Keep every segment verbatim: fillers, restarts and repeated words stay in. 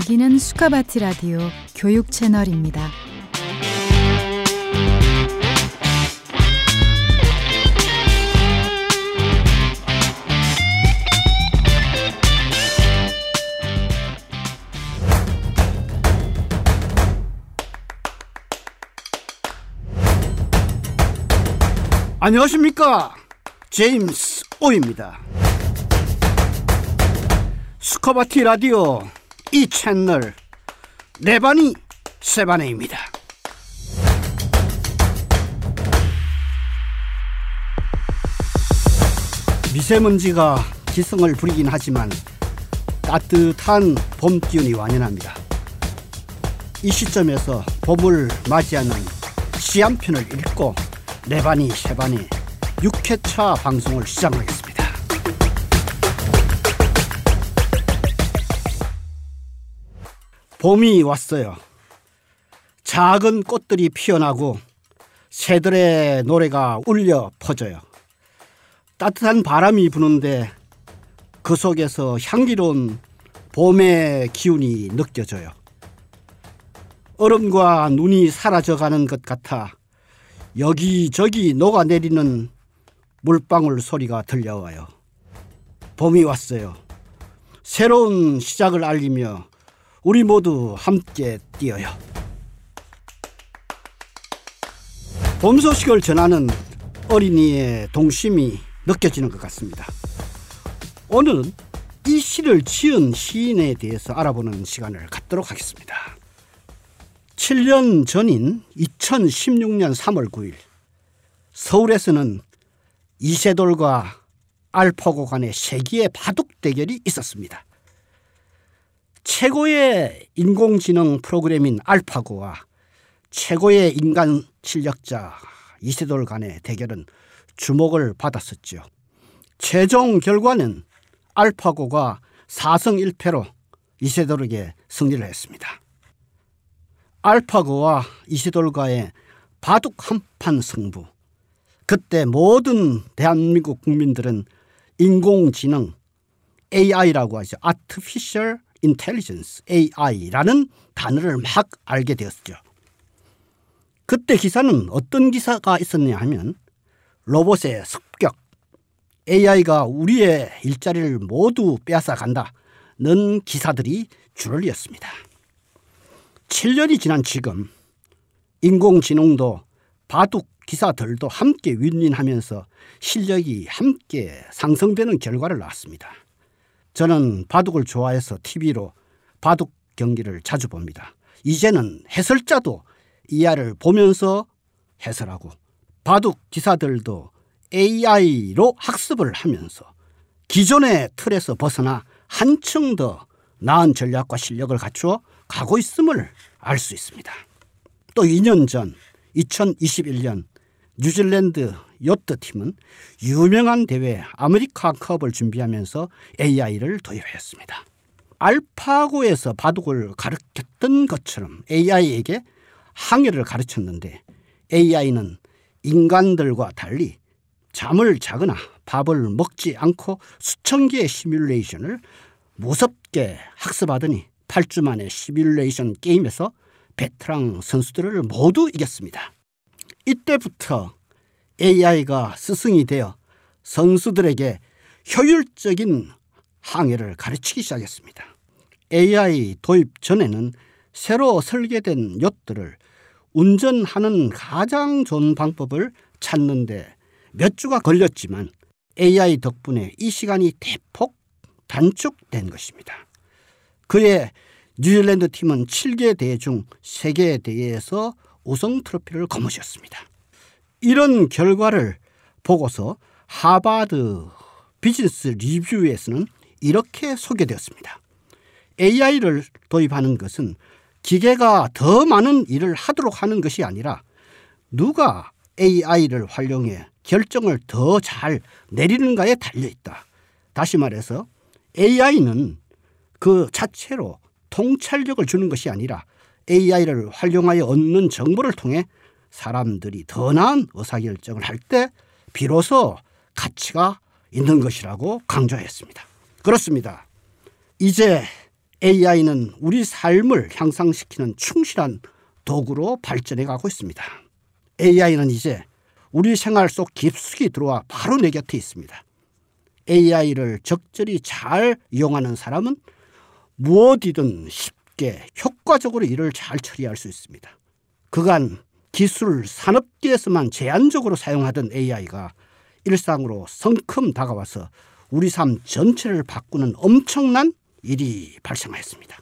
여기는 수카바티 라디오 교육 채널입니다. 안녕하십니까, 제임스 오입니다. 스커바티 라디오 이 채널 네바니 세바네입니다. 미세먼지가 기승을 부리긴 하지만 따뜻한 봄 기운이 완연합니다. 이 시점에서 봄을 맞이하는 시 한 편을 읽고 네바니 세바니 육 회차 방송을 시작하겠습니다. 봄이 왔어요. 작은 꽃들이 피어나고 새들의 노래가 울려 퍼져요. 따뜻한 바람이 부는데 그 속에서 향기로운 봄의 기운이 느껴져요. 얼음과 눈이 사라져가는 것 같아 여기저기 녹아내리는 물방울 소리가 들려와요. 봄이 왔어요. 새로운 시작을 알리며 우리 모두 함께 뛰어요. 봄 소식을 전하는 어린이의 동심이 느껴지는 것 같습니다. 오늘은 이 시를 지은 시인에 대해서 알아보는 시간을 갖도록 하겠습니다. 칠 년 전인 이천십육 년 삼월 구일 서울에서는 이세돌과 알파고 간의 세기의 바둑 대결이 있었습니다. 최고의 인공지능 프로그램인 알파고와 최고의 인간 실력자 이세돌 간의 대결은 주목을 받았었죠. 최종 결과는 알파고가 사 승 일 패로 이세돌에게 승리를 했습니다. 알파고와 이세돌과의 바둑 한판 승부. 그때 모든 대한민국 국민들은 인공지능 에이아이라고 하죠. Artificial Intelligence 에이아이라는 단어를 막 알게 되었죠. 그때 기사는 어떤 기사가 있었냐 하면 로봇의 습격, 에이아이가 우리의 일자리를 모두 빼앗아 간다는 기사들이 줄을 이었습니다. 칠 년이 지난 지금 인공지능도 바둑 기사들도 함께 윈윈하면서 실력이 함께 상승되는 결과를 낳았습니다. 저는 바둑을 좋아해서 티비로 바둑 경기를 자주 봅니다. 이제는 해설자도 이하를 보면서 해설하고 바둑 기사들도 에이아이로 학습을 하면서 기존의 틀에서 벗어나 한층 더 나은 전략과 실력을 갖추어 가고 있음을 알 수 있습니다. 또 이 년 전 이천이십일 년 뉴질랜드 요트팀은 유명한 대회 아메리카컵을 준비하면서 에이아이를 도입했습니다. 알파고에서 바둑을 가르쳤던 것처럼 에이아이에게 항해를 가르쳤는데 에이아이는 인간들과 달리 잠을 자거나 밥을 먹지 않고 수천 개의 시뮬레이션을 무섭게 학습하더니 팔 주 만에 시뮬레이션 게임에서 베테랑 선수들을 모두 이겼습니다. 이때부터 에이아이가 스승이 되어 선수들에게 효율적인 항해를 가르치기 시작했습니다. 에이아이 도입 전에는 새로 설계된 요트를 운전하는 가장 좋은 방법을 찾는데 몇 주가 걸렸지만 에이아이 덕분에 이 시간이 대폭 단축된 것입니다. 그의 뉴질랜드 팀은 칠 개 대회 중 세 개 대회에서 우승 트로피를 거머쥐었습니다. 이런 결과를 보고서 하버드 비즈니스 리뷰에서는 이렇게 소개되었습니다. 에이아이를 도입하는 것은 기계가 더 많은 일을 하도록 하는 것이 아니라 누가 에이아이를 활용해 결정을 더 잘 내리는가에 달려있다. 다시 말해서 에이아이는 그 자체로 통찰력을 주는 것이 아니라 에이아이를 활용하여 얻는 정보를 통해 사람들이 더 나은 의사결정을 할 때 비로소 가치가 있는 것이라고 강조했습니다. 그렇습니다. 이제 에이아이는 우리 삶을 향상시키는 충실한 도구로 발전해 가고 있습니다. 에이아이는 이제 우리 생활 속 깊숙이 들어와 바로 내 곁에 있습니다. 에이아이를 적절히 잘 이용하는 사람은 무엇이든 쉽게 효과적으로 일을 잘 처리할 수 있습니다. 그간 기술 산업계에서만 제한적으로 사용하던 에이아이가 일상으로 성큼 다가와서 우리 삶 전체를 바꾸는 엄청난 일이 발생하였습니다.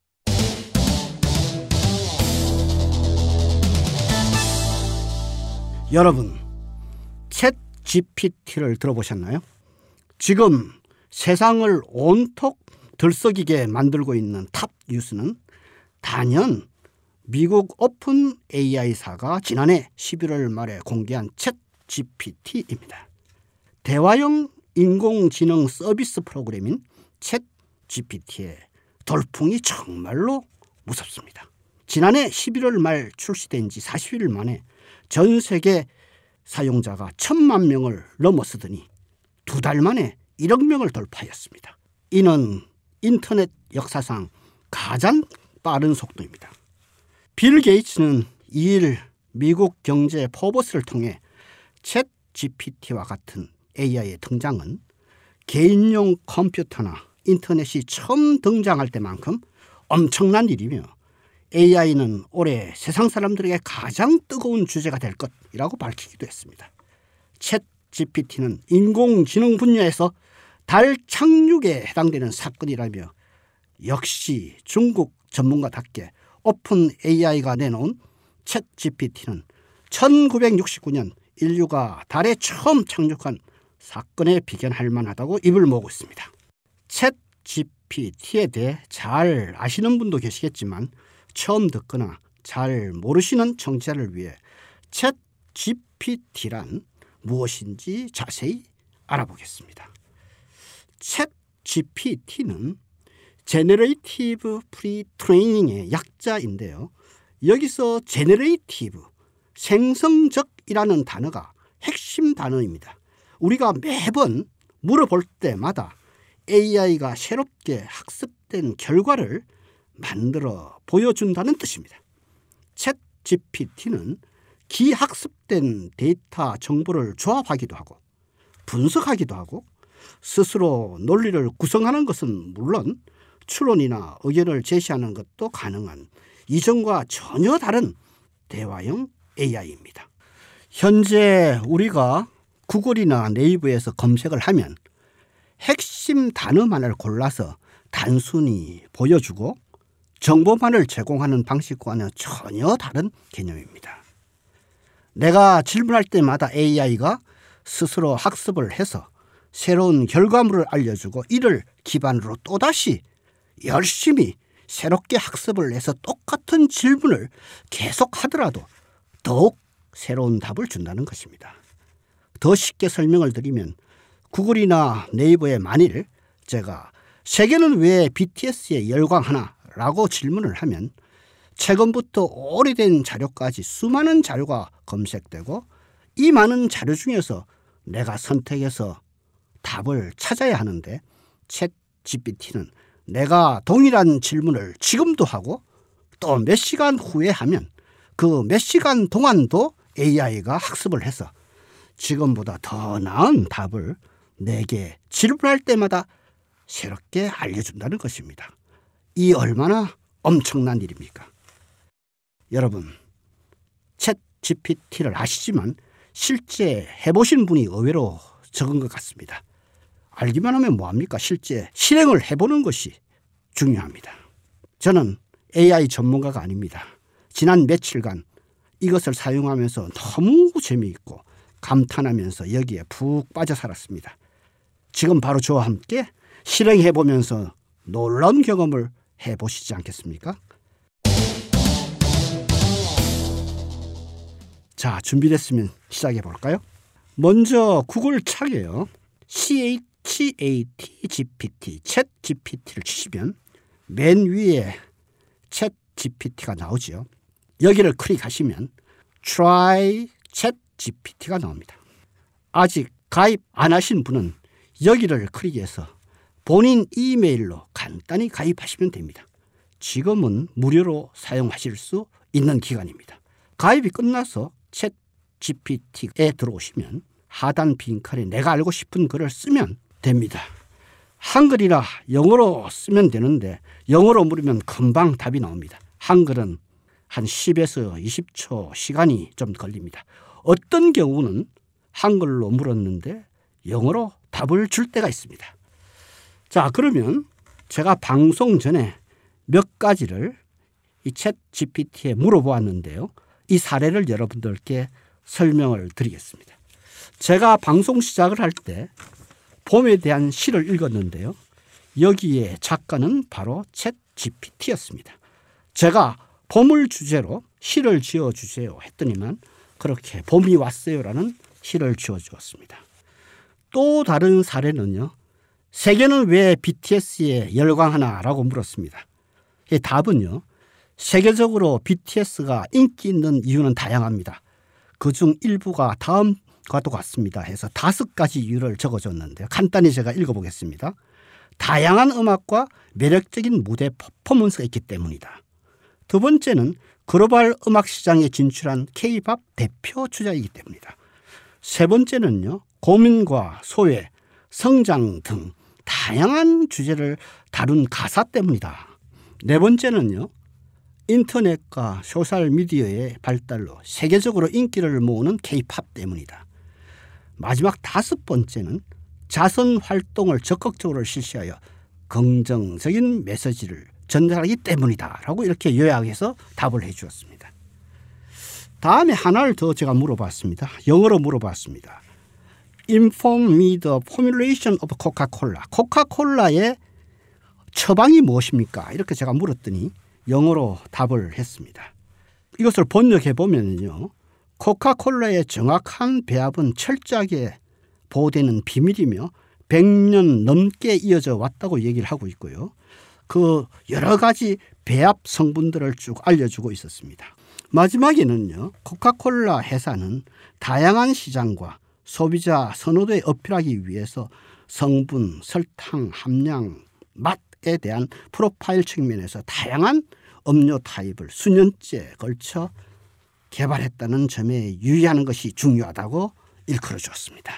여러분, 챗 지피티를 들어보셨나요? 지금 세상을 온통 들썩이게 만들고 있는 탑 뉴스는 단연 미국 오픈 에이아이사가 지난해 십일월 말에 공개한 챗 지피티입니다. 대화형 인공지능 서비스 프로그램인 챗 지피티의 돌풍이 정말로 무섭습니다. 지난해 십일월 말 출시된 지 사십 일 만에 전 세계 사용자가 천만 명을 넘어서더니 두 달 만에 일억 명을 돌파하였습니다. 이는 인터넷 역사상 가장 빠른 속도입니다. 빌 게이츠는 이 일 미국 경제 포버스를 통해 챗 지피티와 같은 에이아이의 등장은 개인용 컴퓨터나 인터넷이 처음 등장할 때만큼 엄청난 일이며 에이아이는 올해 세상 사람들에게 가장 뜨거운 주제가 될 것이라고 밝히기도 했습니다. 챗 지피티는 인공지능 분야에서 달 착륙에 해당되는 사건이라며 역시 중국 전문가답게 오픈 에이아이가 내놓은 챗 지피티는 천구백육십구 년 인류가 달에 처음 착륙한 사건에 비견할 만하다고 입을 모으고 있습니다. 챗 지피티에 대해 잘 아시는 분도 계시겠지만 처음 듣거나 잘 모르시는 청취자를 위해 챗 지피티란 무엇인지 자세히 알아보겠습니다. 챗 지피티는 제너레이티브 프리트레이닝의 약자인데요. 여기서 제너레이티브, 생성적이라는 단어가 핵심 단어입니다. 우리가 매번 물어볼 때마다 에이아이가 새롭게 학습된 결과를 만들어 보여준다는 뜻입니다. 챗 지피티는 기학습된 데이터 정보를 조합하기도 하고 분석하기도 하고 스스로 논리를 구성하는 것은 물론 추론이나 의견을 제시하는 것도 가능한 이전과 전혀 다른 대화형 에이아이입니다. 현재 우리가 구글이나 네이버에서 검색을 하면 핵심 단어만을 골라서 단순히 보여주고 정보만을 제공하는 방식과는 전혀 다른 개념입니다. 내가 질문할 때마다 에이아이가 스스로 학습을 해서 새로운 결과물을 알려주고 이를 기반으로 또다시 열심히 새롭게 학습을 해서 똑같은 질문을 계속하더라도 더욱 새로운 답을 준다는 것입니다. 더 쉽게 설명을 드리면 구글이나 네이버에 만일 제가 세계는 왜 비티에스에 열광하나? 라고 질문을 하면 최근부터 오래된 자료까지 수많은 자료가 검색되고 이 많은 자료 중에서 내가 선택해서 답을 찾아야 하는데 챗 지피티는 내가 동일한 질문을 지금도 하고 또 몇 시간 후에 하면 그 몇 시간 동안도 에이아이가 학습을 해서 지금보다 더 나은 답을 내게 질문할 때마다 새롭게 알려준다는 것입니다. 이 얼마나 엄청난 일입니까? 여러분, 챗 지피티를 아시지만 실제 해보신 분이 의외로 적은 것 같습니다. 알기만 하면 뭐합니까? 실제 실행을 해보는 것이 중요합니다. 저는 에이아이 전문가가 아닙니다. 지난 며칠간 이것을 사용하면서 너무 재미있고 감탄하면서 여기에 푹 빠져 살았습니다. 지금 바로 저와 함께 실행해보면서 놀라운 경험을 해보시지 않겠습니까? 자, 준비됐으면 시작해 볼까요? 먼저 구글 창에요. 챗 지피티, 챗 지피티를 치시면 맨 위에 챗 지피티가 나오죠. 여기를 클릭하시면 Try 챗 지피티가 나옵니다. 아직 가입 안 하신 분은 여기를 클릭해서 본인 이메일로 간단히 가입하시면 됩니다. 지금은 무료로 사용하실 수 있는 기간입니다. 가입이 끝나서 챗 지피티에 들어오시면 하단 빈칸에 내가 알고 싶은 글을 쓰면 됩니다. 한글이라 영어로 쓰면 되는데 영어로 물으면 금방 답이 나옵니다. 한글은 한 십에서 이십 초 시간이 좀 걸립니다. 어떤 경우는 한글로 물었는데 영어로 답을 줄 때가 있습니다. 자, 그러면 제가 방송 전에 몇 가지를 이 챗 지피티에 물어보았는데요. 이 사례를 여러분들께 설명을 드리겠습니다. 제가 방송 시작을 할 때 봄에 대한 시를 읽었는데요. 여기에 작가는 바로 챗 지피티였습니다. 제가 봄을 주제로 시를 지어주세요 했더니만 그렇게 봄이 왔어요라는 시를 지어주었습니다. 또 다른 사례는요. 세계는 왜 비티에스에 열광하나라고 물었습니다. 이 답은요. 세계적으로 비티에스가 인기 있는 이유는 다양합니다. 그중 일부가 다음과도 같습니다 해서 다섯 가지 이유를 적어줬는데요. 간단히 제가 읽어보겠습니다. 다양한 음악과 매력적인 무대 퍼포먼스가 있기 때문이다. 두 번째는 글로벌 음악 시장에 진출한 K-팝 대표 주자이기 때문이다. 세 번째는요. 고민과 소외, 성장 등 다양한 주제를 다룬 가사 때문이다. 네 번째는요. 인터넷과 소셜미디어의 발달로 세계적으로 인기를 모으는 K-팝 때문이다. 마지막 다섯 번째는 자선 활동을 적극적으로 실시하여 긍정적인 메시지를 전달하기 때문이다 라고 이렇게 요약해서 답을 해 주었습니다. 다음에 하나를 더 제가 물어봤습니다. 영어로 물어봤습니다. Inform me the formulation of Coca-Cola. 코카콜라의 처방이 무엇입니까? 이렇게 제가 물었더니 영어로 답을 했습니다. 이것을 번역해 보면요. 코카콜라의 정확한 배합은 철저하게 보호되는 비밀이며 백 년 넘게 이어져 왔다고 얘기를 하고 있고요. 그 여러 가지 배합 성분들을 쭉 알려주고 있었습니다. 마지막에는요. 코카콜라 회사는 다양한 시장과 소비자 선호도에 어필하기 위해서 성분, 설탕, 함량, 맛에 대한 프로파일 측면에서 다양한 음료 타입을 수년째 걸쳐 개발했다는 점에 유의하는 것이 중요하다고 일컬어 주었습니다.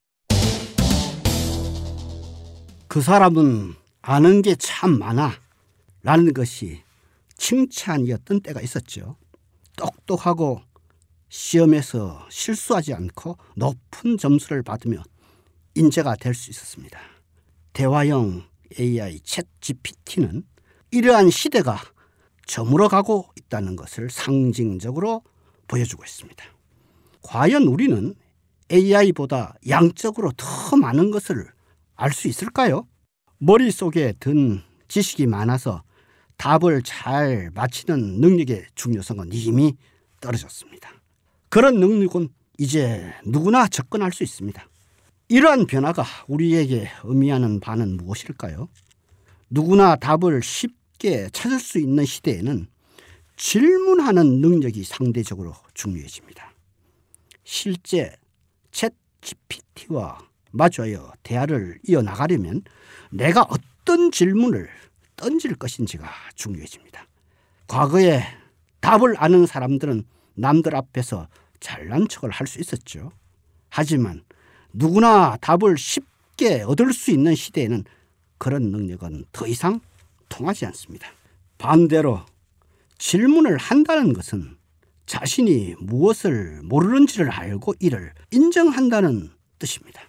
그 사람은 아는 게 참 많아 라는 것이 칭찬이었던 때가 있었죠. 똑똑하고 시험에서 실수하지 않고 높은 점수를 받으며 인재가 될 수 있었습니다. 대화형 에이아이 챗 지피티는 이러한 시대가 저물어가고 있다는 것을 상징적으로 보여주고 있습니다. 과연 우리는 에이아이보다 양적으로 더 많은 것을 알 수 있을까요? 머릿속에 든 지식이 많아서 답을 잘 맞히는 능력의 중요성은 이미 떨어졌습니다. 그런 능력은 이제 누구나 접근할 수 있습니다. 이러한 변화가 우리에게 의미하는 바는 무엇일까요? 누구나 답을 쉽게 찾을 수 있는 시대에는 질문하는 능력이 상대적으로 중요해집니다. 실제 챗 지피티와 마주하여 대화를 이어나가려면 내가 어떤 질문을 던질 것인지가 중요해집니다. 과거에 답을 아는 사람들은 남들 앞에서 잘난 척을 할 수 있었죠. 하지만 누구나 답을 쉽게 얻을 수 있는 시대에는 그런 능력은 더 이상 통하지 않습니다. 반대로 질문을 한다는 것은 자신이 무엇을 모르는지를 알고 이를 인정한다는 뜻입니다.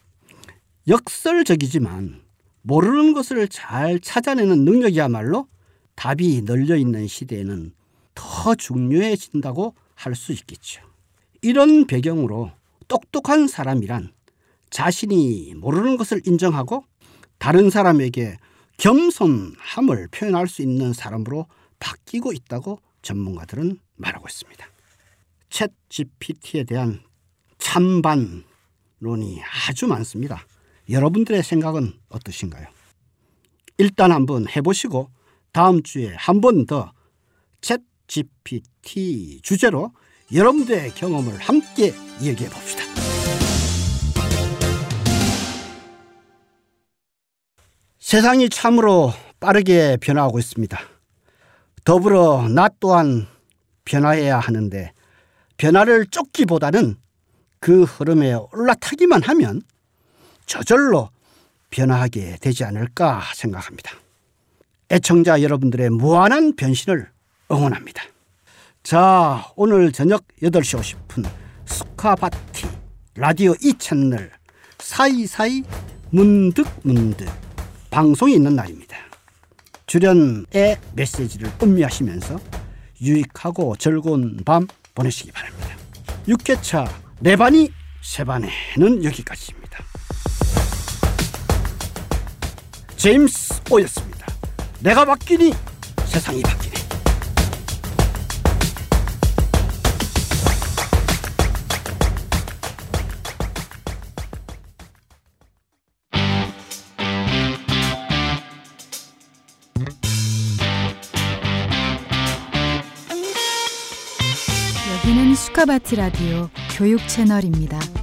역설적이지만 모르는 것을 잘 찾아내는 능력이야말로 답이 널려있는 시대에는 더 중요해진다고 할 수 있겠죠. 이런 배경으로 똑똑한 사람이란 자신이 모르는 것을 인정하고 다른 사람에게 겸손함을 표현할 수 있는 사람으로 바뀌고 있다고 전문가들은 말하고 있습니다. 챗 지피티에 대한 찬반론이 아주 많습니다. 여러분들의 생각은 어떠신가요? 일단 한번 해보시고 다음 주에 한 번 더 챗 지피티 주제로 여러분들의 경험을 함께 얘기해 봅시다. 세상이 참으로 빠르게 변화하고 있습니다. 더불어 나 또한 변화해야 하는데 변화를 쫓기보다는 그 흐름에 올라타기만 하면 저절로 변화하게 되지 않을까 생각합니다. 애청자 여러분들의 무한한 변신을 응원합니다. 자, 오늘 저녁 여덟 시 오십 분 스카바티 라디오 이 채널 사이사이 문득문득 방송이 있는 날입니다. 주련의 메시지를 음미하시면서 유익하고 즐거운 밤 보내시기 바랍니다. 육 회차 네 반이 세 반에는 여기까지입니다. 제임스 오였습니다. 내가 바뀌니 세상이 바뀌네. 여기는 스카바티 라디오 교육 채널입니다.